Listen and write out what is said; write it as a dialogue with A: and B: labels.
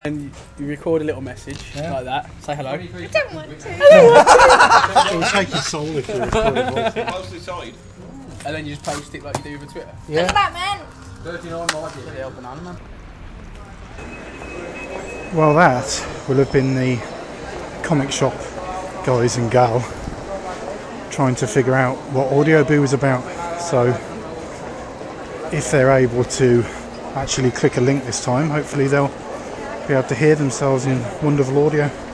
A: And you record a little message like that. Say hello.
B: I don't want to.
C: It will take your soul if you record it.
D: Closely side.
A: And then you just post it like you do with Twitter.
B: Look at that, man.
D: 39 margin.
A: Bloody hell, banana man.
C: Well, that will have been the comic shop guys and gal trying to figure out what Audio Boo was about. So, if they're able to actually click a link this time, hopefully they'll be able to hear themselves in wonderful audio.